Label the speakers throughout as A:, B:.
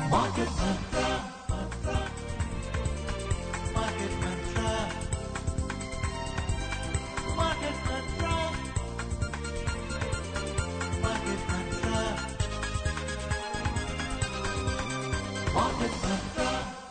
A: Market Mantra. Market Mantra. Market Mantra. Market Mantra. Market Mantra.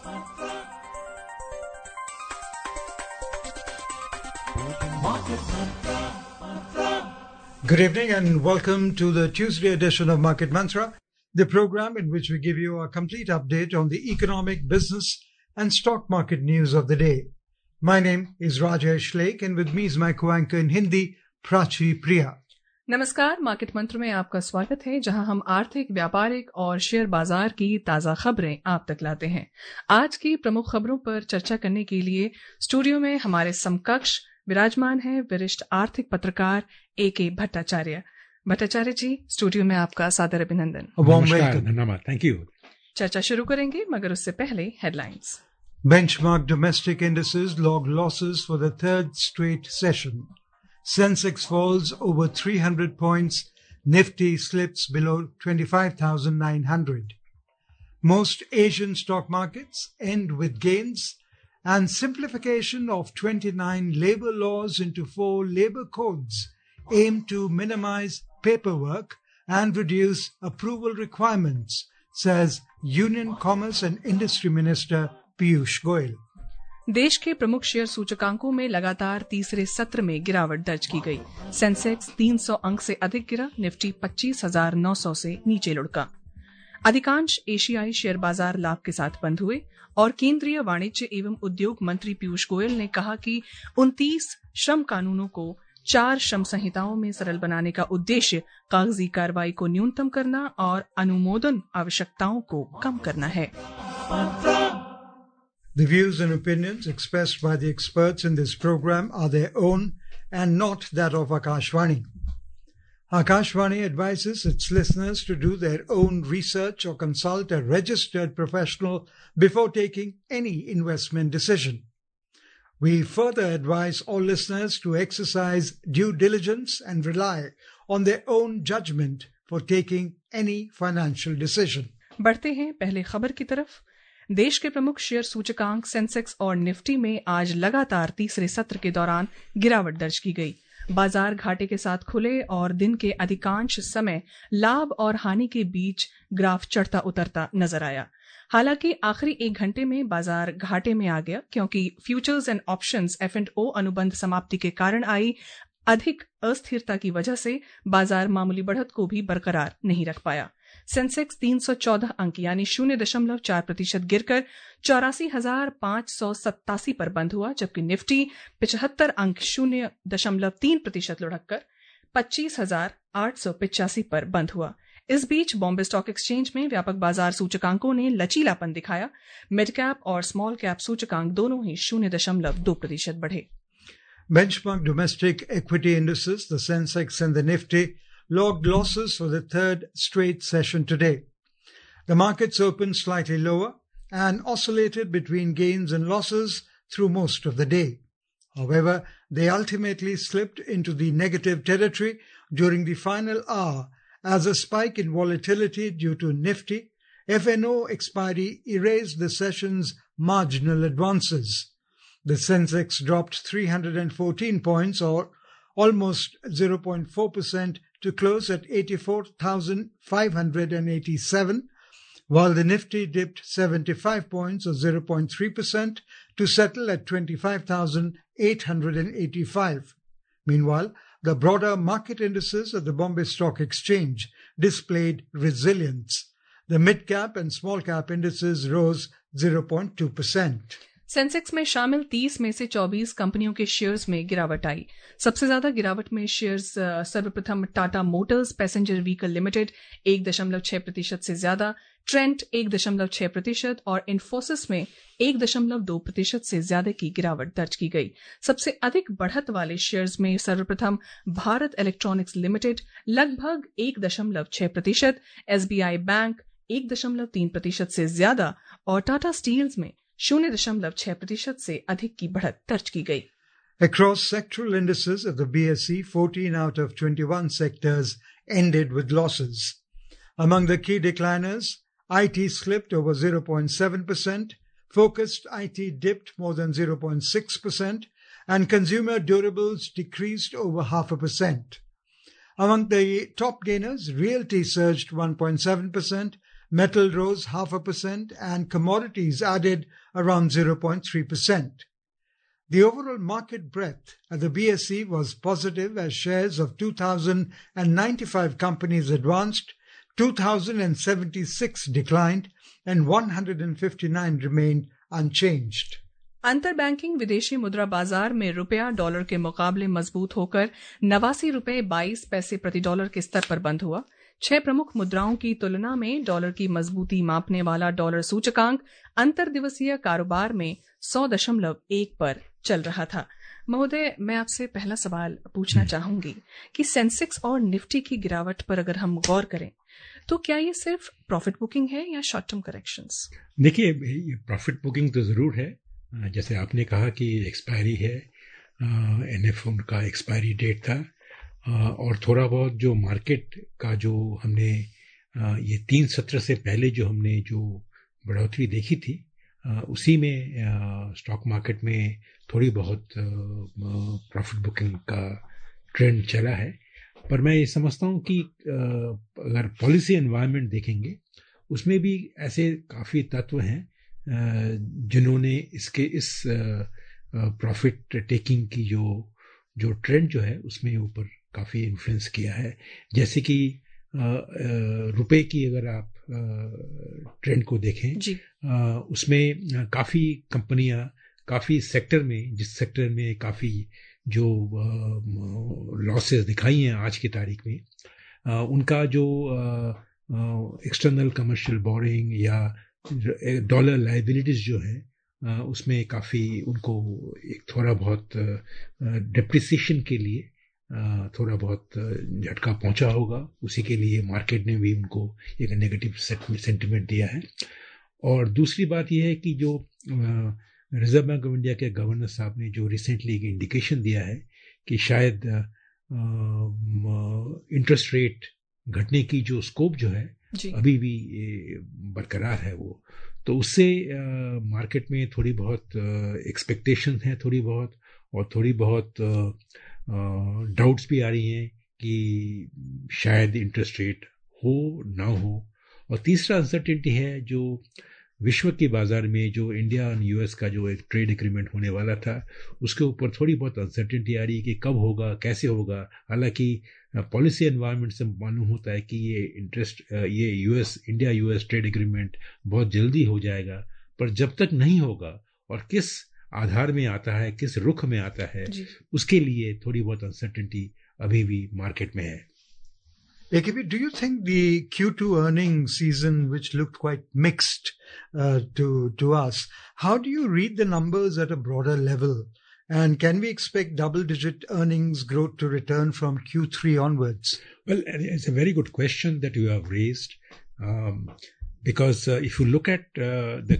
A: Market Mantra.
B: Good evening and welcome to the Tuesday edition of Market Mantra, the program in which we give you a complete update on the economic, business and stock market news of the day. My name is Rajesh Lake and with me is my co-anchor in Hindi, Prachi Priya.
C: नमस्कार, market Mantra में आपका स्वागत है, जहां हम आर्थिक, व्यापारिक और शेयर बाजार की ताजा खबरें आप तक लाते हैं। आज की प्रमुख खबरों पर चर्चा करने के लिए स्टूडियो में हमारे समकक्ष विराजमान हैं वरिष्ठ आर्थिक पत्रकार A.K. भट्टाचार्य। भट्टाचार्य जी, स्टूडियो में आपका सादर अभिनंदन।
D: धन्यवाद, थैंक यू।
C: चर्चा शुरू करेंगे, मगर उससे पहले headlines.
B: Benchmark domestic indices logged losses for the third straight session. Sensex falls over 300 points. Nifty slips below 25,900. Most Asian stock markets end with gains, and simplification of 29 labor laws into 4 labor codes aim to minimize paperwork and reduce approval requirements, says Union Commerce and Industry Minister Piyush Goyal.
C: देश के प्रमुख share सूचकांकों में लगातार तीसरे सत्र में गिरावट दर्ज की गई। सेंसेक्स 300 अंक से अधिक गिरा, निफ्टी 25,900 से नीचे लुढ़का। अधिकांश एशियाई शेयर बाजार लाभ के साथ बंद हुए और केंद्रीय वाणिज्य एवं उद्योग मंत्री पीयूष गोयल ने कहा कि 29 श्रम कानूनों को 4 श्रम संहिताओं में सरल बनाने का उद्देश्य कागजी कार्रवाई को न्यूनतम करना और अनुमोदन आवश्यकताओं को कम करना है।
B: The views and opinions expressed by the experts in this program are their own and not that of Akashvani. Akashvani advises its listeners to do their own research or consult a registered professional before taking any investment decision. We further advise all listeners to exercise due diligence and rely on their own judgment for taking any financial decision.
C: बढ़ते हैं पहले खबर की तरफ। देश के प्रमुख share सूचकांक सेंसेक्स और निफ्टी में आज लगातार तीसरे सत्र के दौरान गिरावट दर्ज की गई। बाजार घाटे के साथ खुले और दिन के अधिकांश समय लाभ और हानि के बीच ग्राफ चढ़ता उतरता नजर आया। हालांकि आखिरी 1 घंटे में बाजार घाटे में आ गया, क्योंकि फ्यूचर्स एंड ऑप्शंस F&O अनुबंध समाप्ति के कारण आई अधिक अस्थिरता की वजह से बाजार मामूली बढ़त को भी बरकरार नहीं रख पाया। सेंसेक्स 314 अंक यानी 0.4% गिरकर 84,587 पर बंद हुआ, जबकि निफ्टी 75 अंक 0.3% लुढ़ककर 25,885 पर बंद हुआ। इस बीच बॉम्बे स्टॉक एक्सचेंज में व्यापक बाजार सूचकांकों ने लचीलापन दिखाया। मिड कैप और स्मॉल कैप सूचकांक दोनों ही 0.2% बढ़े।
B: Benchmark domestic equity indices, the Sensex and the Nifty, logged losses for the third straight session today. The markets opened slightly lower and oscillated between gains and losses through most of the day. However, they ultimately slipped into the negative territory during the final hour as a spike in volatility due to Nifty F&O expiry erased the session's marginal advances. The Sensex dropped 314 points or almost 0.4% to close at 84,587, while the Nifty dipped 75 points or 0.3% to settle at 25,885. Meanwhile, the broader market indices at the Bombay Stock Exchange displayed resilience. The mid-cap and small-cap indices rose 0.2%.
C: Sensex में शामिल 30 में से 24 कंपनियों के shares में गिरावट आई। सबसे ज्यादा गिरावट में शेयर्स सर्वप्रथम Tata motors passenger vehicle limited 1.6% से ज्यादा, ट्रेंट 1.6% और इन्फोसिस में 1.2% से ज्यादा की गिरावट दर्ज की गई। सबसे अधिक बढ़त वाले शेयर्स में सर्वप्रथम भारत इलेक्ट्रॉनिक्स लिमिटेड लगभग 1.6%, SBI बैंक 1.3% से ज्यादा और टाटा स्टील्स में 0.6% से अधिक की बढ़त दर्ज की गई।
B: Across sectoral indices of the BSE, 14 out of 21 sectors ended with losses. Among the key decliners, IT slipped over 0.7%, focused IT dipped more than 0.6%, and consumer durables decreased over 0.5%. Among the top gainers, realty surged 1.7%, metal rose 0.5%, and commodities added around 0.3%. The overall market breadth at the BSE was positive as shares of 2,095 companies advanced, 2,076 declined, and 159 remained unchanged.
C: अंतर banking विदेशी मुद्रा बाजार में रुपया dollar के मुकाबले मजबूत होकर 89 रुपये 22 पैसे प्रति डॉलर के स्तर पर बंद हुआ। 6 प्रमुख मुद्राओं की तुलना में डॉलर की मजबूती मापने वाला डॉलर सूचकांक अंतर दिवसीय कारोबार में 100.1 पर चल रहा था। महोदय, मैं आपसे पहला सवाल पूछना चाहूंगी कि सेंसेक्स और निफ्टी की गिरावट पर अगर हम गौर करें तो क्या ये सिर्फ प्रॉफिट बुकिंग है या शॉर्ट टर्म करेक्शंस?
D: देखिए, प्रॉफिट बुकिंग तो ज़रूर है। जैसे आपने कहा कि एक्सपायरी है, एनएफ उनका एक्सपायरी डेट था, और थोड़ा बहुत जो मार्केट का जो हमने ये 3 सत्र से पहले जो हमने जो बढ़ोतरी देखी थी, उसी में स्टॉक मार्केट में थोड़ी बहुत प्रॉफिट बुकिंग का ट्रेंड चला है। पर मैं ये समझता हूँ कि अगर पॉलिसी एनवायरनमेंट देखेंगे, उसमें भी ऐसे काफ़ी तत्व हैं जिन्होंने इस प्रॉफिट टेकिंग की जो ट्रेंड जो है उसमें ऊपर काफ़ी इन्फ्लुएंस किया है। जैसे कि रुपए की अगर आप ट्रेंड को देखें, उसमें काफ़ी कंपनियां काफ़ी सेक्टर में, जिस सेक्टर में काफ़ी जो लॉसेस दिखाई हैं आज की तारीख में, उनका जो एक्सटर्नल कमर्शियल बोरिंग या डॉलर लाइबिलिटीज जो है, उसमें काफ़ी उनको एक थोड़ा बहुत डिप्रिसिएशन के लिए थोड़ा बहुत झटका पहुंचा होगा। उसी के लिए मार्केट ने भी उनको एक नेगेटिव सेंटिमेंट दिया है। और दूसरी बात यह है कि जो रिजर्व बैंक ऑफ इंडिया के गवर्नर साहब ने जो रिसेंटली एक इंडिकेशन दिया है कि शायद इंटरेस्ट रेट घटने की जो स्कोप जो है अभी भी बरकरार है, वो तो उससे मार्केट में थोड़ी बहुत एक्सपेक्टेशन है, थोड़ी बहुत डाउट्स भी आ रही हैं कि शायद इंटरेस्ट रेट हो ना हो। और तीसरा अनसर्टेनिटी है जो विश्व के बाजार में जो इंडिया और यूएस का जो एक ट्रेड एग्रीमेंट होने वाला था, उसके ऊपर थोड़ी बहुत अनसर्टेनिटी आ रही है कि कब होगा, कैसे होगा। हालांकि पॉलिसी एनवायरनमेंट से मालूम होता है कि ये इंडिया यूएस ट्रेड एग्रीमेंट बहुत जल्दी हो जाएगा, पर जब तक नहीं होगा और किस आधार में आता है, किस रुख में आता है, उसके लिए थोड़ी बहुत अनसर्टेनिटी अभी भी मार्केट में है।
B: AKB, do you think the Q2 earnings season, which looked quite mixed to us, how do you read the numbers at a broader level? And can we expect double-digit earnings growth to return from Q3 onwards?
D: Well, it's a very good question that you have raised, because if you look at the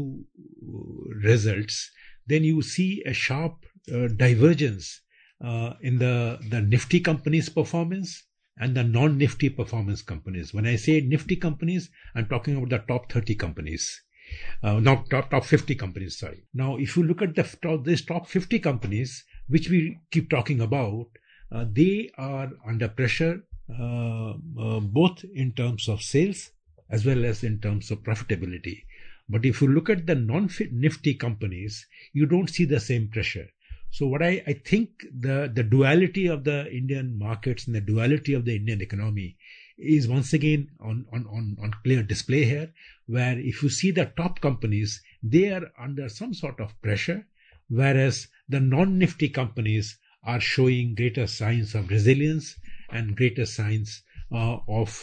D: Q2 results, then you see a sharp divergence in the Nifty companies' performance and the non-Nifty performance companies. When I say Nifty companies, I'm talking about the top 30 companies. Not top 50 companies, sorry. Now, if you look at these top 50 companies, which we keep talking about, they are under pressure, both in terms of sales as well as in terms of profitability. But if you look at the non-Nifty companies, you don't see the same pressure. So what I think the duality of the Indian markets and the duality of the Indian economy is once again on clear display here, where if you see the top companies, they are under some sort of pressure, whereas the non-Nifty companies are showing greater signs of resilience and greater signs of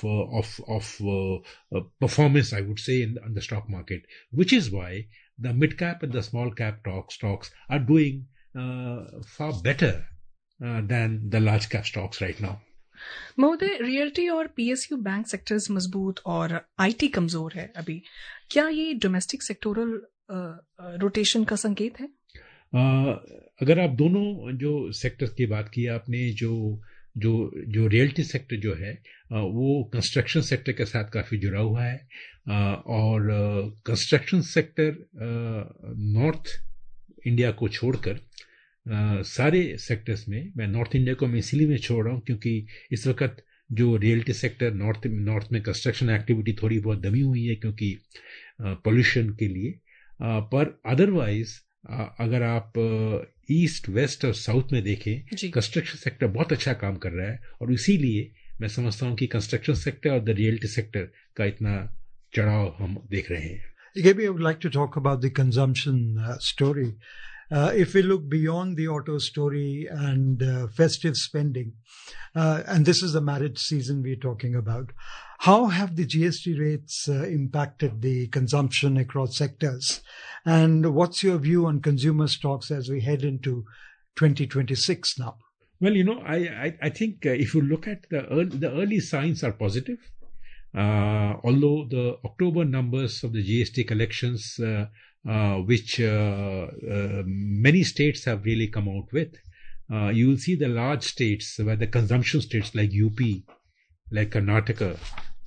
D: performance, I would say, on the stock market, which is why the mid cap and the small cap stocks are doing far better than the large cap stocks right now.
C: महोदय, realty और PSU bank sectors मजबूत और IT कमजोर है अभी, क्या ये domestic sectoral rotation का संकेत है?
D: अगर आप दोनों जो सेक्टर की बात की आपने, जो जो जो रियल्टी सेक्टर जो है वो कंस्ट्रक्शन सेक्टर के साथ काफ़ी जुड़ा हुआ है और कंस्ट्रक्शन सेक्टर नॉर्थ इंडिया को छोड़कर सारे सेक्टर्स में, मैं नॉर्थ इंडिया को मैं इसीलिए मैं छोड़ रहा हूँ क्योंकि इस वक्त जो रियल्टी सेक्टर नॉर्थ में कंस्ट्रक्शन एक्टिविटी थोड़ी बहुत दमी हुई है क्योंकि पोल्यूशन के लिए, पर अदरवाइज अगर आप ईस्ट वेस्ट और साउथ में देखें कंस्ट्रक्शन सेक्टर बहुत अच्छा काम कर रहा है और इसीलिए मैं समझता हूँ कि कंस्ट्रक्शन सेक्टर और द रियल्टी सेक्टर का इतना चढ़ाव हम देख रहे हैं.
B: Again, I would like to talk about the consumption story. If we look beyond the auto story and festive spending, and this is the marriage season we're talking about, how have the GST rates impacted the consumption across sectors? And what's your view on consumer stocks as we head into 2026 now?
D: Well, I think if you look at the early signs are positive. Although the October numbers of the GST collections, which many states have really come out with, you will see the large states where the consumption states like UP, like Karnataka,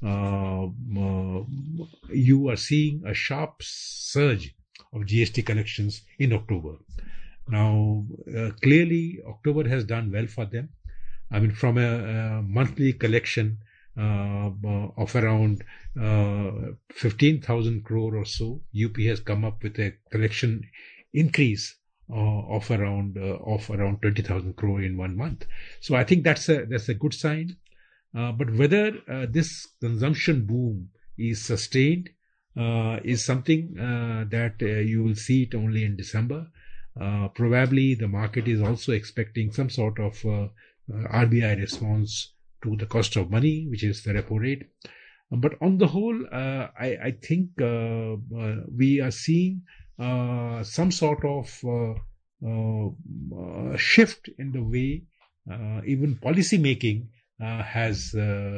D: you are seeing a sharp surge of GST collections in October. Now, clearly, October has done well for them. I mean, from a monthly collection of around 15,000 crore or so, UP has come up with a collection increase of around 20,000 crore in 1 month. So I think that's a good sign. But whether this consumption boom is sustained is something that you will see it only in December. Probably the market is also expecting some sort of RBI response to the cost of money, which is the repo rate. But on the whole, I think we are seeing some sort of shift in the way even policy making has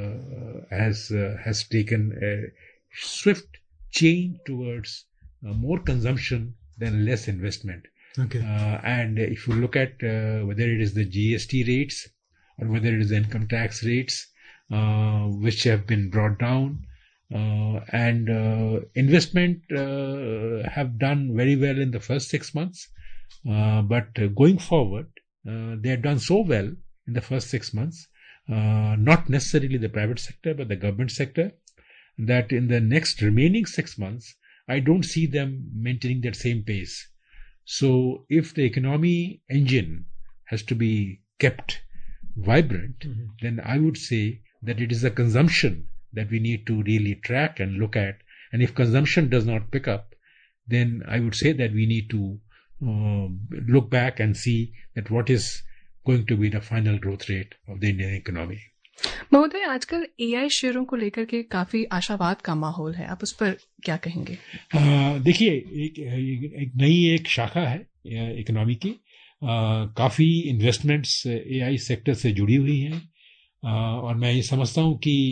D: taken a swift change towards more consumption than less investment.
B: Okay.
D: And if you look at whether it is the GST rates or whether it is the income tax rates, which have been brought down, and investment have done very well in the first 6 months, but going forward, they have done so well in the first 6 months, not necessarily the private sector, but the government sector, that in the next remaining 6 months, I don't see them maintaining that same pace. So if the economy engine has to be kept vibrant, then I would say that it is the consumption that we need to really track and look at. And if consumption does not pick up, then I would say that we need to look back and see that what is going to be the final growth rate of the Indian economy.
C: महोदय, आजकल AI शेयरों को लेकर के काफी आशावाद का माहौल है, आप उस पर क्या कहेंगे?
D: देखिए, एक नई शाखा है इकोनॉमी की, काफी इन्वेस्टमेंट्स एआई सेक्टर से जुड़ी हुई हैं, और मैं ये समझता हूँ कि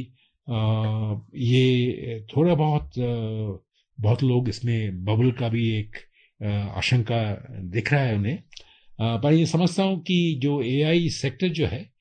D: ये थोड़ा बहुत लोग इसमें बबल का भी एक आशंका दिख रहा है उन्हें, पर ये समझता हूँ कि जो एआई सेक्टर जो है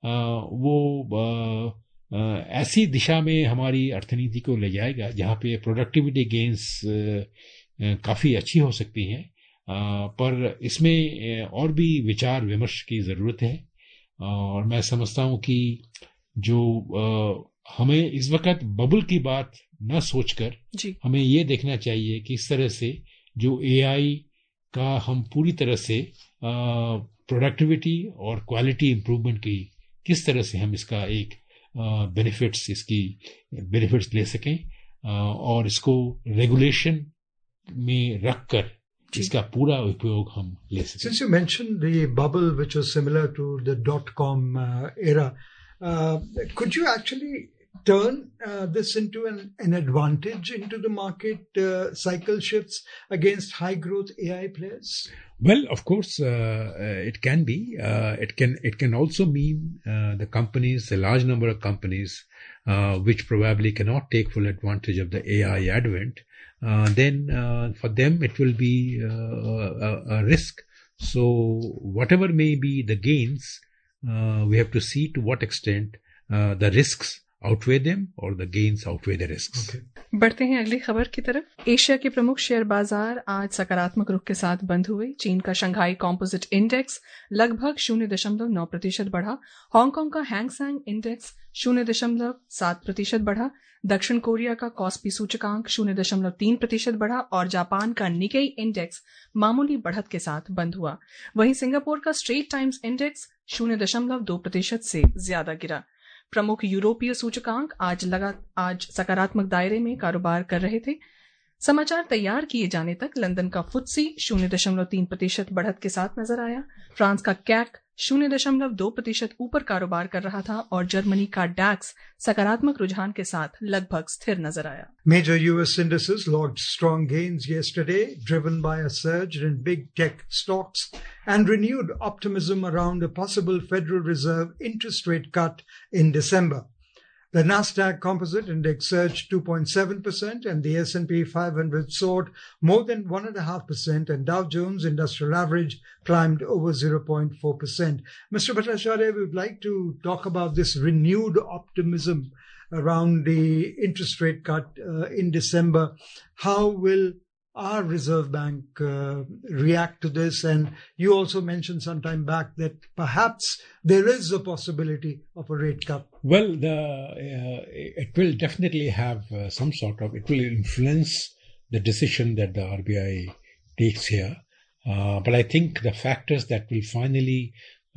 D: वो ऐसी दिशा में हमारी अर्थनीति को ले जाएगा जहाँ पे प्रोडक्टिविटी गेन्स काफ़ी अच्छी हो सकती हैं, पर इसमें और भी विचार विमर्श की ज़रूरत है. और मैं समझता हूँ कि जो हमें इस वक्त बबल की बात न सोचकर हमें ये देखना चाहिए कि इस तरह से जो एआई का हम पूरी तरह से प्रोडक्टिविटी और क्वालिटी इम्प्रूवमेंट की किस तरह से हम इसका एक बेनिफिट्स ले सकें और इसको रेगुलेशन में रखकर इसका पूरा उपयोग हम ले सकें.
B: Since you mentioned the bubble, which was similar to the .com era, could you actually turn this into an advantage into the market cycle shifts against high growth AI players?
D: Well, of course, it can be. It can also mean the large number of companies, which probably cannot take full advantage of the AI advent. Then for them it will be a risk. So whatever may be the gains, we have to see to what extent the risks outweigh them or the gains outweigh the risks.
B: Okay.
C: बढ़ते हैं अगली खबर की तरफ। Asia के प्रमुख share बाजार आज सकारात्मक रुख के साथ बंद हुए। चीन का शंघाई कॉम्पोजिट इंडेक्स लगभग 0.9% बढ़ा। हांगकांग का हैंगसेंग इंडेक्स 0.7% बढ़ा। दक्षिण कोरिया का कॉस्पी सूचकांक 0.3% बढ़ा और जापान का निकेई इंडेक्स मामूली बढ़त के साथ बंद हुआ। वहीं सिंगापुर का स्ट्रेट टाइम्स इंडेक्स 0.2% से ज्यादा गिरा। प्रमुख यूरोपीय सूचकांक आज सकारात्मक दायरे में कारोबार कर रहे थे। समाचार तैयार किए जाने तक लंदन का फुत्सी 0.3% बढ़त के साथ नजर आया। फ्रांस का कैक 0.2% ऊपर कारोबार कर रहा था और जर्मनी का डैक्स सकारात्मक रुझान के साथ लगभग स्थिर नजर आया।
B: Major US indices logged strong gains yesterday, driven by a surge in big tech stocks and renewed optimism around a possible Federal Reserve interest rate cut in December. The Nasdaq Composite Index surged 2.7% and the S&P 500 soared more than 1.5% and Dow Jones Industrial Average climbed over 0.4%. Mr. Bhattacharya, we would like to talk about this renewed optimism around the interest rate cut in December. How will our Reserve Bank react to this? And you also mentioned some time back that perhaps there is a possibility of a rate cut.
D: Well, it will definitely have it will influence the decision that the RBI takes here. But I think the factors that will finally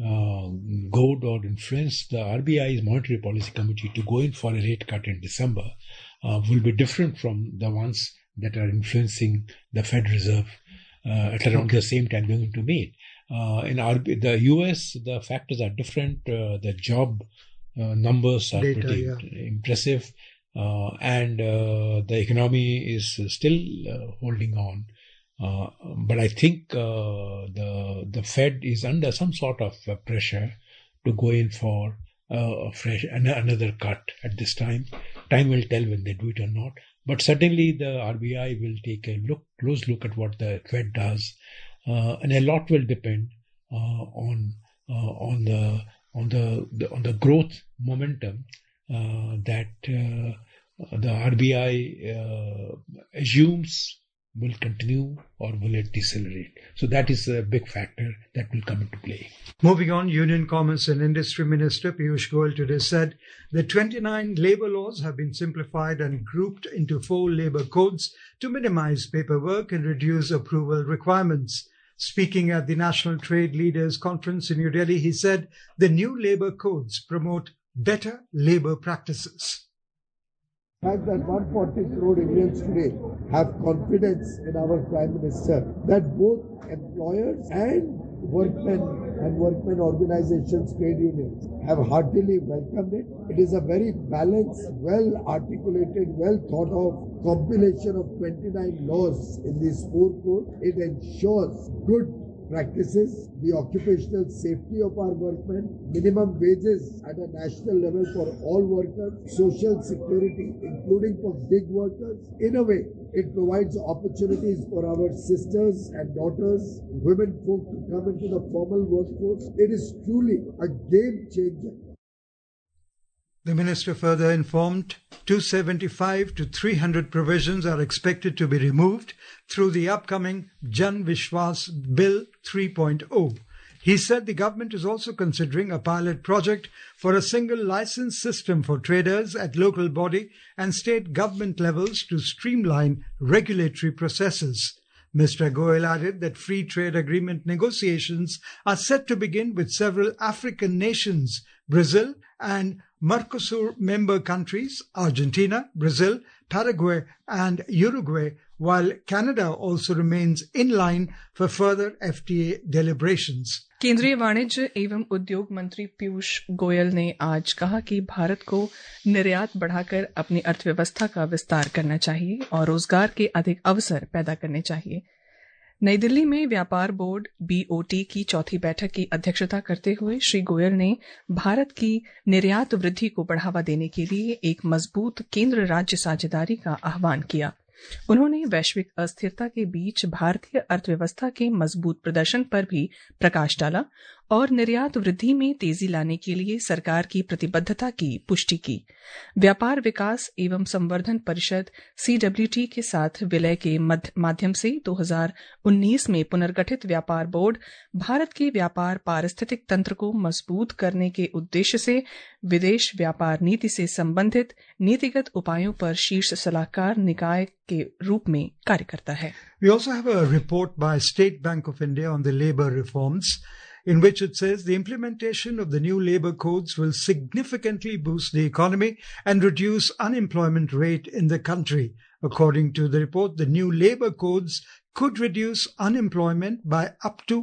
D: goad or influence the RBI's Monetary Policy Committee to go in for a rate cut in December will be different from the ones that are influencing the Fed Reserve at around the same time going to May. In the US, the factors are different. The job numbers are pretty impressive, and the economy is still holding on. But I think the Fed is under some sort of pressure to go in for another cut at this time. Time will tell when they do it or not. But certainly the RBI will take a close look at what the Fed does, and a lot will depend on the growth momentum that the RBI assumes will continue or will it decelerate. So that is a big factor that will come into play.
B: Moving on, Union Commerce and Industry Minister Piyush Goyal today said the 29 labour laws have been simplified and grouped into 4 labour codes to minimize paperwork and reduce approval requirements. Speaking at the National Trade Leaders Conference in New Delhi, he said the new labour codes promote better labour practices.
E: The fact that 140 crore Indians today have confidence in our Prime Minister, that both employers and workmen organizations, trade unions have heartily welcomed it. It is a very balanced, well articulated, well thought of compilation of 29 laws in these 4 codes. It ensures good practices, the occupational safety of our workmen, minimum wages at a national level for all workers, social security, including for gig workers. In a way, it provides opportunities for our sisters and daughters, women folk to come into the formal workforce. It is truly a game changer.
B: The minister further informed 275 to 300 provisions are expected to be removed through the upcoming Jan Vishwas Bill 3.0. He said the government is also considering a pilot project for a single license system for traders at local body and state government levels to streamline regulatory processes. Mr. Goyal added that free trade agreement negotiations are set to begin with several African nations, Brazil and Mercosur member countries, Argentina, Brazil, Paraguay and Uruguay, while Canada also remains in line for further FTA deliberations.
C: केंद्रीय वाणिज्य एवं उद्योग मंत्री पीयूष गोयल ने आज कहा कि भारत को निर्यात बढ़ाकर अपनी अर्थव्यवस्था का विस्तार करना चाहिए और रोजगार के अधिक अवसर पैदा करने चाहिए। नई दिल्ली में व्यापार बोर्ड BOT की चौथी बैठक की अध्यक्षता करते हुए श्री गोयल ने भारत की निर्यात वृद्धि को बढ़ावा देने के लिए एक मजबूत केंद्र राज्य साझेदारी का आह्वान किया। उन्होंने वैश्विक अस्थिरता के बीच भारतीय अर्थव्यवस्था के मजबूत प्रदर्शन पर भी प्रकाश डाला और निर्यात वृद्धि में तेजी लाने के लिए सरकार की प्रतिबद्धता की पुष्टि की। व्यापार विकास एवं संवर्धन परिषद CWT के साथ विलय के माध्यम से 2019 में पुनर्गठित व्यापार बोर्ड भारत के व्यापार पारिस्थितिक तंत्र को मजबूत करने के उद्देश्य से विदेश व्यापार नीति से संबंधित नीतिगत उपायों पर शीर्ष सलाहकार निकाय के रूप में कार्य करता है।
B: We also have a report by State Bank of India on the labor reforms, in which it says the implementation of the new labor codes will significantly boost the economy and reduce unemployment rate in the country. According to the report, the new labor codes could reduce unemployment by up to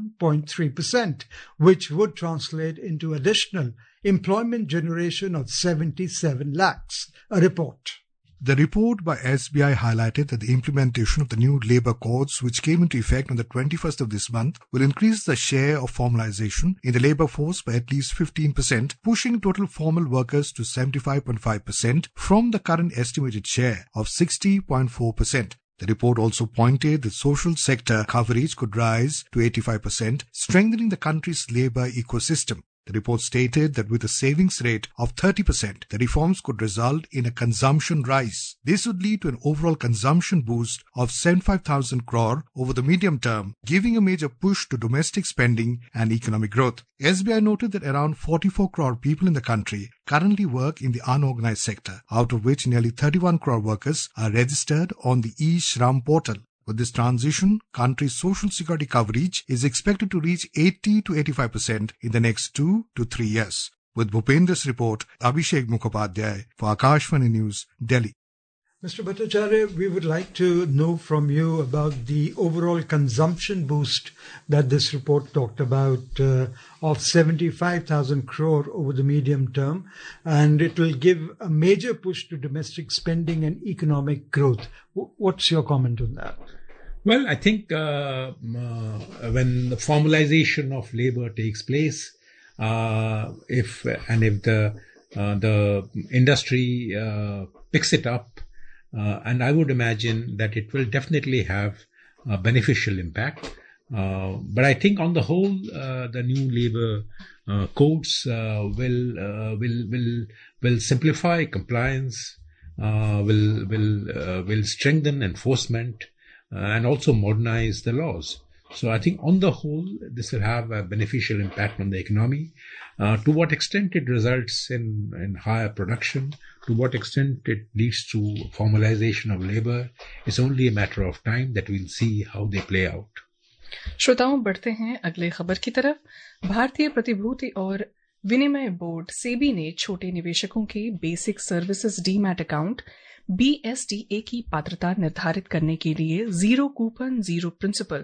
B: 1.3%, which would translate into additional employment generation of 77 lakhs. A report.
F: The report by SBI highlighted that the implementation of the new labour codes, which came into effect on the 21st of this month, will increase the share of formalisation in the labour force by at least 15%, pushing total formal workers to 75.5% from the current estimated share of 60.4%. The report also pointed that social sector coverage could rise to 85%, strengthening the country's labour ecosystem. The report stated that with a savings rate of 30%, the reforms could result in a consumption rise. This would lead to an overall consumption boost of 75,000 crore over the medium term, giving a major push to domestic spending and economic growth. SBI noted that around 44 crore people in the country currently work in the unorganized sector, out of which nearly 31 crore workers are registered on the e-Shram portal. With this transition, country's social security coverage is expected to reach 80 to 85% in the next 2 to 3 years. With Bhupendra's report, Abhishek Mukhopadhyay for Akashvani News, Delhi.
B: Mr. Bhattacharya, we would like to know from you about the overall consumption boost that this report talked about of 75,000 crore over the medium term, and it will give a major push to domestic spending and economic growth. What's your comment on that?
D: Well, I think when the formalization of labor takes place, if the industry picks it up, and I would imagine that it will definitely have a beneficial impact. But I think on the whole, the new labor codes will simplify compliance, will strengthen enforcement, and also modernize the laws. So I think on the whole, this will have a beneficial impact on the economy. To what extent it results in higher production, to what extent it leads to formalization of labor, it's only a matter of time that we'll see how they play out.
C: श्रोताओं, बढ़ते हैं अगले खबर की तरफ। भारतीय प्रतिभूति और विनिमय बोर्ड सेबी ने छोटे निवेशकों के basic services demat account BSDA की पात्रता निर्धारित करने के लिए zero coupon zero principal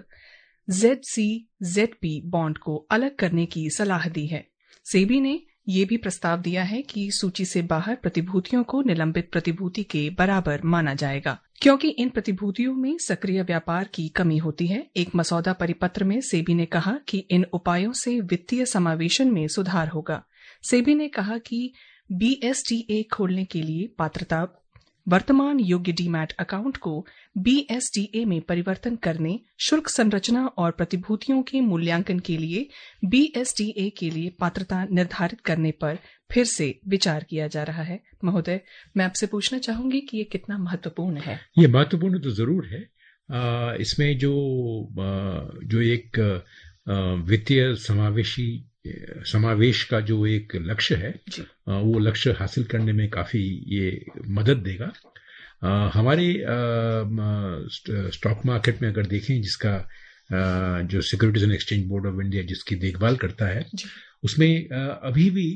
C: ZCZP bond को अलग करने की सलाह दी है। सेबी ने यह भी प्रस्ताव दिया है कि सूची से बाहर प्रतिभूतियों को निलंबित प्रतिभूति के बराबर माना जाएगा, क्योंकि इन प्रतिभूतियों में सक्रिय व्यापार की कमी होती है। एक मसौदा परिपत्र में सेबी ने कहा कि इन उपायों से वित्तीय समावेशन में सुधार होगा। सेबी ने कहा कि BSDA खोलने के लिए पात्रता वर्तमान योग्य डीमैट अकाउंट को BSDA में परिवर्तन करने, शुल्क संरचना और प्रतिभूतियों के मूल्यांकन के लिए BSDA के लिए पात्रता निर्धारित करने पर फिर से विचार किया जा रहा है। महोदय, मैं आपसे पूछना चाहूंगी कि ये कितना महत्वपूर्ण है?
D: ये महत्वपूर्ण तो जरूर है। इसमें जो एक वित्तीय समावेश का जो एक लक्ष्य है, वो लक्ष्य हासिल करने में काफी ये मदद देगा। हमारे स्टॉक मार्केट में अगर देखें, जिसका जो securities and exchange board of India जिसकी देखभाल करता है, उसमें अभी भी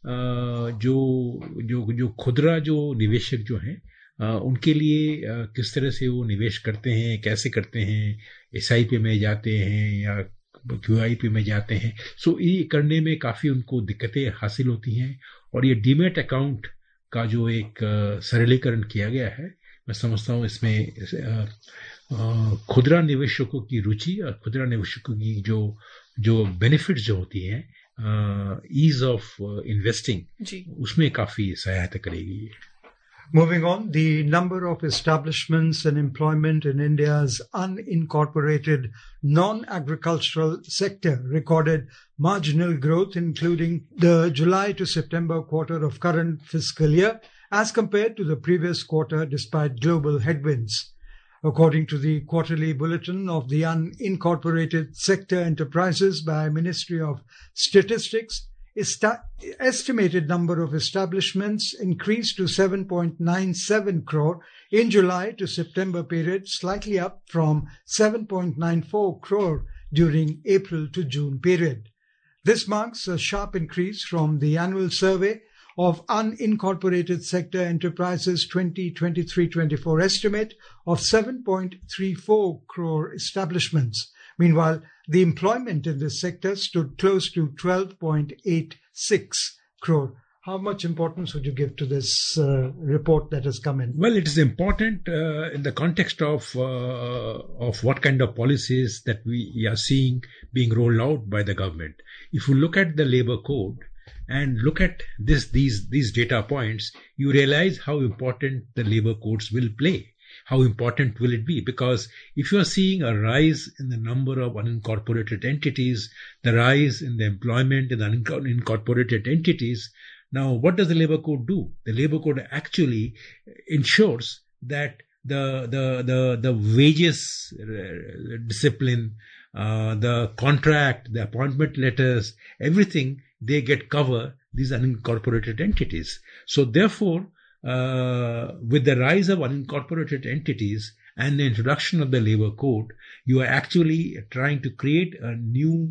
D: जो खुदरा जो निवेशक जो हैं, उनके लिए किस तरह से वो निवेश करते हैं, कैसे करते हैं, SIP में जाते हैं या QIP में जाते हैं, सो ये करने में काफी उनको दिक्कतें हासिल होती हैं। और ये डीमैट अकाउंट का जो एक सरलीकरण किया गया है, मैं समझता हूँ इसमें खुदरा निवेशकों की रुचि और खुदरा निवेशकों की जो बेनिफिट्स जो होती हैं, ईज ऑफ इन्वेस्टिंग, उसमें काफी सहायता करेगी।
B: Moving on, the number of establishments and employment in India's unincorporated non-agricultural sector recorded marginal growth, including the July to September quarter of current fiscal year, as compared to the previous quarter, despite global headwinds. According to the quarterly bulletin of the unincorporated sector enterprises by Ministry of Statistics, estimated number of establishments increased to 7.97 crore in July to September period, slightly up from 7.94 crore during April to June period. This marks a sharp increase from the annual survey of unincorporated sector enterprises 2023-24 estimate of 7.34 crore establishments. Meanwhile, the employment in this sector stood close to 12.86 crore. How much importance would you give to this report that has come in?
D: Well, it is important in the context of what kind of policies that we are seeing being rolled out by the government. If you look at the labor code and look at these data points, you realize how important the labor codes will play. How important will it be? Because if you are seeing a rise in the number of unincorporated entities, the rise in the employment in the unincorporated entities, now what does the labor code do? The labor code actually ensures that the wages discipline, the contract, the appointment letters, everything, they get cover these unincorporated entities. So therefore, with the rise of unincorporated entities and the introduction of the labor code, you are actually trying to create a new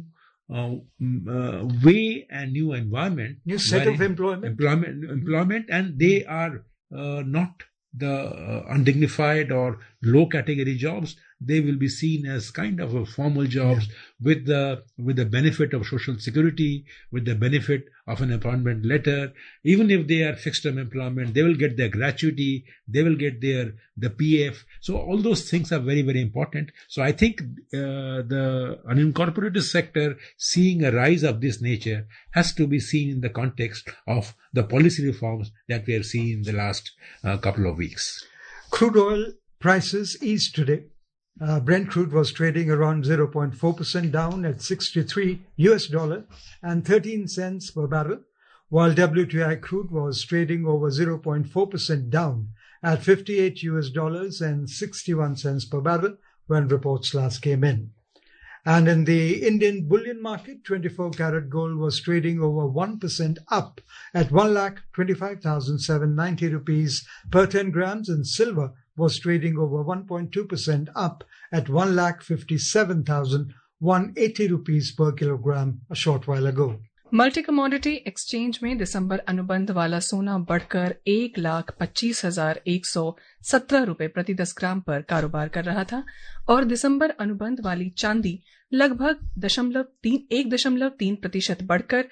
D: way and new environment.
B: New set of
D: employment, and they are not the undignified or low category jobs. They will be seen as kind of a formal jobs with the benefit of social security, with the benefit of an appointment letter. Even if they are fixed term employment, they will get their gratuity, they will get the PF. So all those things are very, very important. So I think the unincorporated sector seeing a rise of this nature has to be seen in the context of the policy reforms that we have seen in the last couple of weeks.
B: Crude oil prices eased today. Brent crude was trading around 0.4% down at $63 and 13 cents per barrel, while WTI crude was trading over 0.4% down at $58 and 61 cents per barrel when reports last came in. And in the Indian bullion market, 24-karat gold was trading over 1% up at 1,25,790 rupees per 10 grams, and silver was trading over 1.2% up at 1,57,180 rupees per kilogram a short while ago.
C: Multi commodity exchange में दिसंबर अनुबंध वाला सोना बढ़कर 1,25,117 रुपए प्रति 10 ग्राम पर कारोबार कर रहा था और दिसंबर अनुबंध वाली चांदी लगभग 1.3% बढ़कर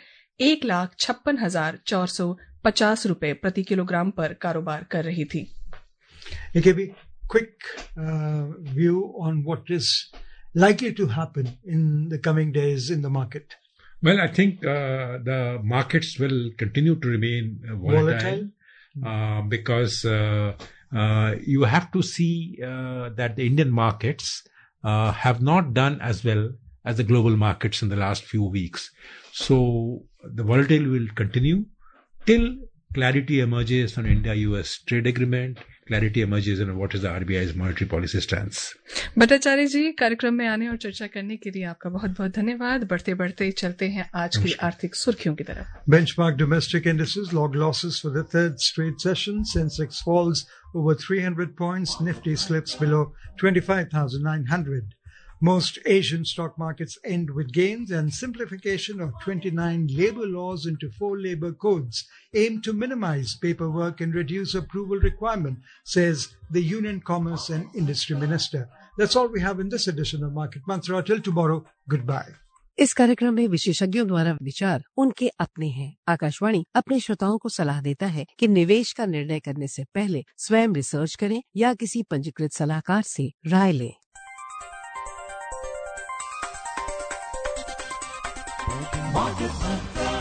C: 1,56,450 रुपए प्रति किलोग्राम पर कारोबार कर रही थी.
B: AKB, quick view on what is likely to happen in the coming days in the market.
D: Well, I think the markets will continue to remain volatile. Because you have to see that the Indian markets have not done as well as the global markets in the last few weeks. So the volatility will continue till clarity emerges on India-US trade agreement, clarity emerges on what is the RBI's monetary policy stance.
C: Bhattacharya जी, कार्यक्रम में आने और चर्चा करने के लिए आपका बहुत बहुत धन्यवाद. बढ़ते बढ़ते चलते हैं आज की आर्थिक सुर्खियों की तरफ.
B: Benchmark domestic indices log losses for the third straight session. Sensex falls over 300 points. Nifty slips below 25,900. Most Asian stock markets end with gains, and simplification of 29 labor laws into 4 labor codes aim to minimize paperwork and reduce approval requirement, says the Union Commerce and Industry Minister. That's all we have in this edition of Market Mantra. Till tomorrow, goodbye.
G: इस कार्यक्रम में विशेषज्ञों द्वारा विचार उनके अपने हैं. आकाशवाणी अपने श्रोताओं को सलाह देता है कि निवेश का निर्णय करने से पहले स्वयं रिसर्च करें या किसी पंजीकृत सलाहकार से राय लें.
A: Market Mantra.